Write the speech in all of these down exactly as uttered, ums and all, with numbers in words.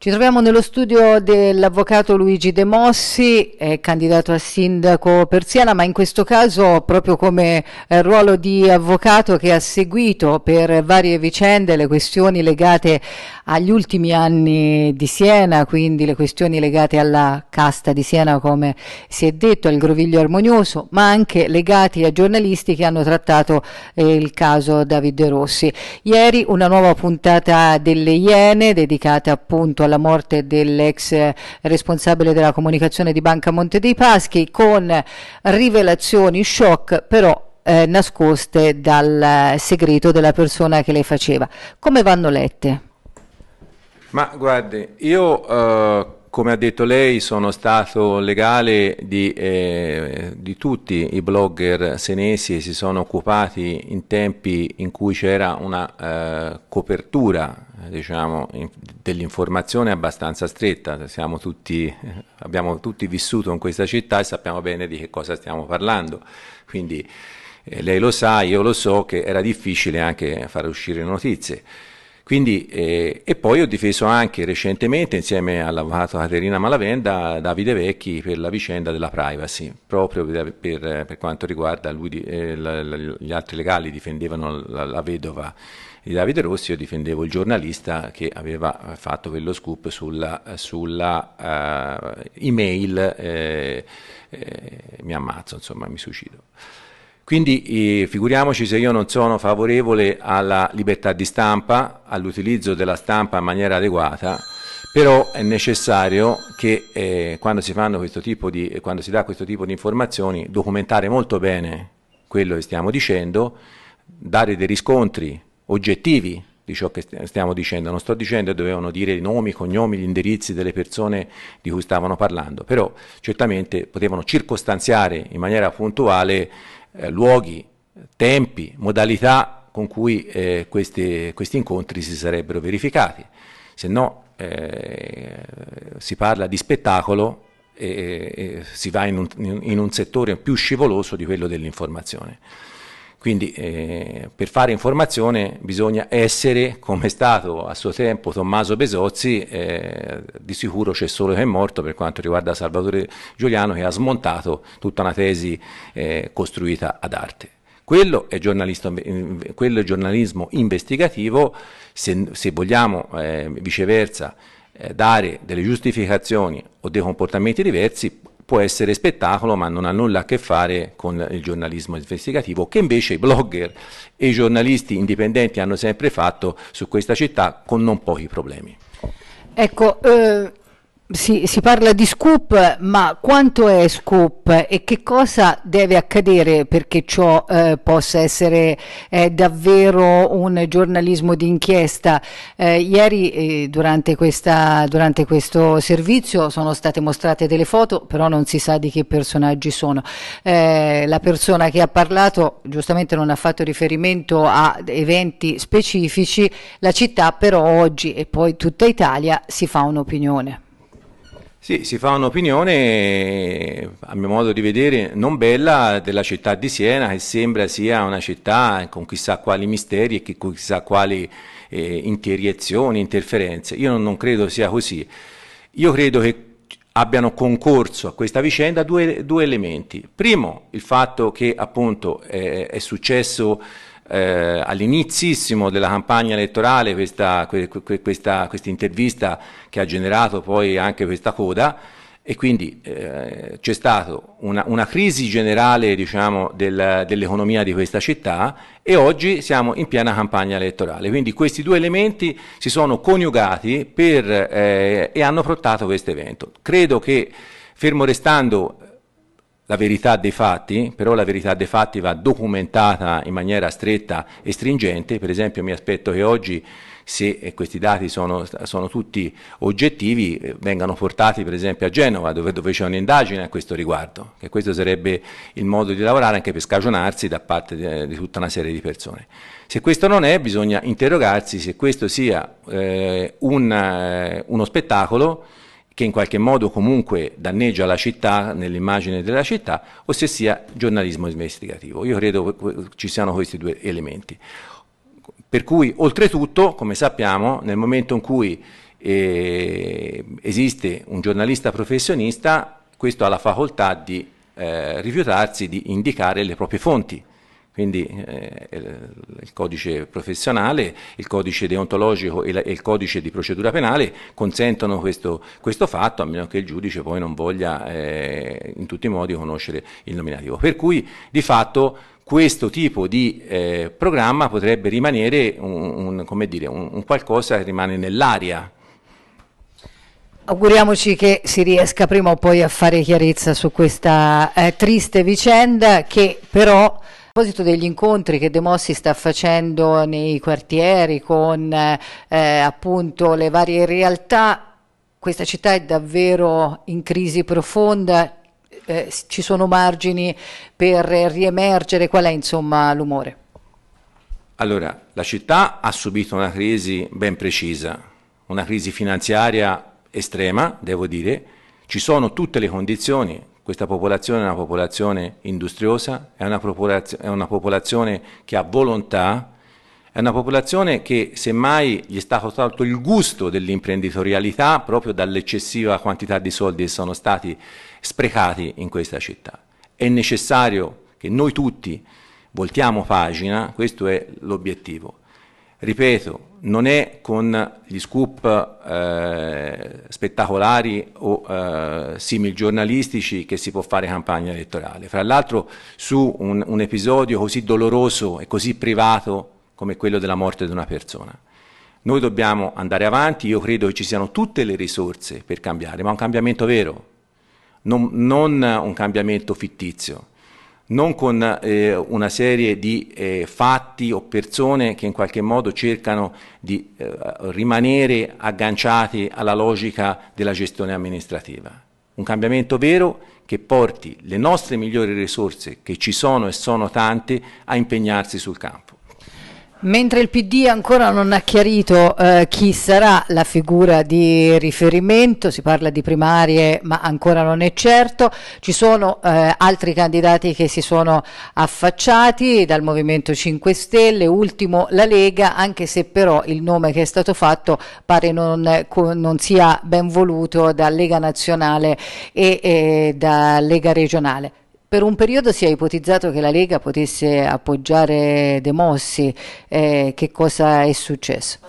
Ci troviamo nello studio dell'avvocato Luigi De Mossi, è candidato a sindaco per Siena, ma in questo caso proprio come eh, ruolo di avvocato che ha seguito per varie vicende le questioni legate agli ultimi anni di Siena, quindi le questioni legate alla casta di Siena, come si è detto, al groviglio armonioso, ma anche legati a giornalisti che hanno trattato eh, il caso David Rossi. Ieri una nuova puntata delle Iene dedicata appunto alla morte dell'ex responsabile della comunicazione di Banca Monte dei Paschi, con rivelazioni shock però eh, nascoste dal segreto della persona che le faceva. Come vanno lette? Ma guardi, io eh, come ha detto lei sono stato legale di, eh, di tutti i blogger senesi e si sono occupati in tempi in cui c'era una eh, copertura diciamo, dell'informazione abbastanza stretta. Siamo tutti, abbiamo tutti vissuto in questa città e sappiamo bene di che cosa stiamo parlando, quindi eh, lei lo sa, io lo so che era difficile anche fare uscire notizie. Quindi, eh, e poi ho difeso anche recentemente, insieme all'avvocato Caterina Malavenda, Davide Vecchi per la vicenda della privacy, proprio per, per, per quanto riguarda lui, eh, la, la, gli altri legali difendevano la, la vedova di Davide Rossi, io difendevo il giornalista che aveva fatto quello scoop sulla, sulla uh, email, eh, eh, mi ammazzo, insomma, mi suicido. Quindi eh, figuriamoci se io non sono favorevole alla libertà di stampa, all'utilizzo della stampa in maniera adeguata, però è necessario che eh, quando si fanno questo tipo di, quando si dà questo tipo di informazioni, documentare molto bene quello che stiamo dicendo, dare dei riscontri oggettivi di ciò che stiamo dicendo. Non sto dicendo che dovevano dire i nomi, i cognomi, gli indirizzi delle persone di cui stavano parlando, però certamente potevano circostanziare in maniera puntuale Eh, luoghi, tempi, modalità con cui eh, questi, questi incontri si sarebbero verificati, se no eh, si parla di spettacolo e, e si va in un, in un settore più scivoloso di quello dell'informazione. Quindi eh, per fare informazione bisogna essere, come è stato a suo tempo Tommaso Besozzi, eh, di sicuro c'è solo che è morto per quanto riguarda Salvatore Giuliano, che ha smontato tutta una tesi eh, costruita ad arte. Quello è, quello è giornalismo investigativo. Se, se vogliamo eh, viceversa eh, dare delle giustificazioni o dei comportamenti diversi, può essere spettacolo, ma non ha nulla a che fare con il giornalismo investigativo, che invece i blogger e i giornalisti indipendenti hanno sempre fatto su questa città con non pochi problemi. Ecco, eh, si, si parla di scoop, ma quanto è scoop e che cosa deve accadere perché ciò eh, possa essere eh, davvero un giornalismo d'inchiesta? Eh, ieri eh, durante, questa, durante questo servizio sono state mostrate delle foto, però non si sa di che personaggi sono. Eh, la persona che ha parlato giustamente non ha fatto riferimento a eventi specifici, la città però oggi e poi tutta Italia si fa un'opinione. Sì, si fa un'opinione, a mio modo di vedere, non bella della città di Siena, che sembra sia una città con chissà quali misteri e con chissà quali eh, interiezioni, interferenze. Io non, non credo sia così. Io credo che abbiano concorso a questa vicenda due, due elementi. Primo, il fatto che appunto eh, è successo Eh, all'inizissimo della campagna elettorale questa, que, que, questa, questa intervista che ha generato poi anche questa coda e quindi eh, c'è stata una, una crisi generale diciamo, del, dell'economia di questa città e oggi siamo in piena campagna elettorale, quindi questi due elementi si sono coniugati per, eh, e hanno portato questo evento. Credo che fermo restando la verità dei fatti, però la verità dei fatti va documentata in maniera stretta e stringente. Per esempio mi aspetto che oggi, se questi dati sono, sono tutti oggettivi, vengano portati per esempio a Genova dove, dove c'è un'indagine a questo riguardo, che questo sarebbe il modo di lavorare anche per scagionarsi da parte di, di tutta una serie di persone. Se questo non è, bisogna interrogarsi se questo sia eh, un, eh, uno spettacolo che in qualche modo comunque danneggia la città, nell'immagine della città, o se sia giornalismo investigativo. Io credo che ci siano questi due elementi. Per cui, oltretutto, come sappiamo, nel momento in cui e esiste un giornalista professionista, questo ha la facoltà di eh, rifiutarsi di indicare le proprie fonti. Quindi eh, il codice professionale, il codice deontologico e, la, e il codice di procedura penale consentono questo, questo fatto, a meno che il giudice poi non voglia eh, in tutti i modi conoscere il nominativo. Per cui di fatto questo tipo di eh, programma potrebbe rimanere un, un, come dire, un, un qualcosa che rimane nell'aria. Auguriamoci che si riesca prima o poi a fare chiarezza su questa eh, triste vicenda, che però, a proposito degli incontri che De Mossi sta facendo nei quartieri con eh, appunto le varie realtà, questa città è davvero in crisi profonda, eh, ci sono margini per riemergere, qual è insomma l'umore? Allora, la città ha subito una crisi ben precisa, una crisi finanziaria estrema, devo dire, ci sono tutte le condizioni. Questa popolazione è una popolazione industriosa, è una, popolazio- è una popolazione che ha volontà, è una popolazione che semmai gli è stato tolto il gusto dell'imprenditorialità proprio dall'eccessiva quantità di soldi che sono stati sprecati in questa città. È necessario che noi tutti voltiamo pagina, questo è l'obiettivo. Ripeto, non è con gli scoop eh, spettacolari o eh, simil giornalistici che si può fare campagna elettorale. Fra l'altro su un, un episodio così doloroso e così privato come quello della morte di una persona. Noi dobbiamo andare avanti, io credo che ci siano tutte le risorse per cambiare, ma un cambiamento vero, non, non un cambiamento fittizio. Non con eh, una serie di eh, fatti o persone che in qualche modo cercano di eh, rimanere agganciati alla logica della gestione amministrativa. Un cambiamento vero che porti le nostre migliori risorse, che ci sono e sono tante, a impegnarsi sul campo. Mentre il P D ancora non ha chiarito eh, chi sarà la figura di riferimento, si parla di primarie ma ancora non è certo, ci sono eh, altri candidati che si sono affacciati dal Movimento cinque Stelle, ultimo la Lega, anche se però il nome che è stato fatto pare non, non sia ben voluto da Lega Nazionale e, e da Lega Regionale. Per un periodo si è ipotizzato che la Lega potesse appoggiare De Mossi, eh, che cosa è successo?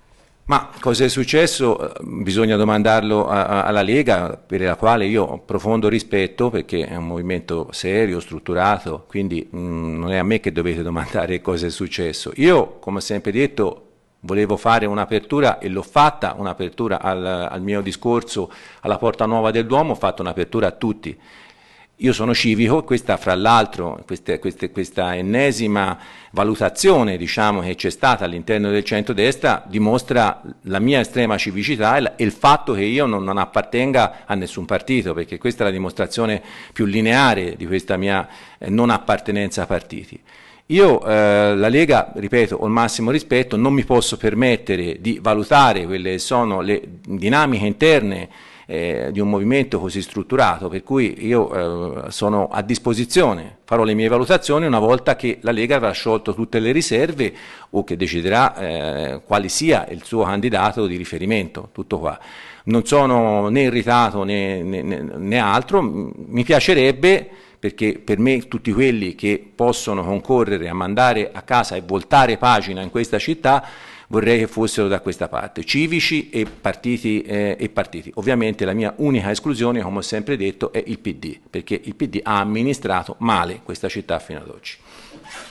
Ma cosa è successo? Bisogna domandarlo a, a, alla Lega, per la quale io ho profondo rispetto, perché è un movimento serio, strutturato, quindi mh, non è a me che dovete domandare cosa è successo. Io, come ho sempre detto, volevo fare un'apertura e l'ho fatta, un'apertura al, al mio discorso alla Porta Nuova del Duomo, ho fatto un'apertura a tutti. Io sono civico, questa fra l'altro, queste, queste, questa ennesima valutazione diciamo, che c'è stata all'interno del centrodestra dimostra la mia estrema civicità e, la, e il fatto che io non, non appartenga a nessun partito, perché questa è la dimostrazione più lineare di questa mia eh, non appartenenza a partiti. Io, eh, la Lega, ripeto, ho il massimo rispetto, non mi posso permettere di valutare quelle che sono le dinamiche interne Eh, di un movimento così strutturato, per cui io eh, sono a disposizione, farò le mie valutazioni una volta che la Lega avrà sciolto tutte le riserve o che deciderà eh, quale sia il suo candidato di riferimento, tutto qua. Non sono né irritato né, né, né altro, mi piacerebbe, perché per me tutti quelli che possono concorrere a mandare a casa e voltare pagina in questa città vorrei che fossero da questa parte, civici e partiti, eh, e partiti. Ovviamente la mia unica esclusione, come ho sempre detto, è il P D, perché il P D ha amministrato male questa città fino ad oggi.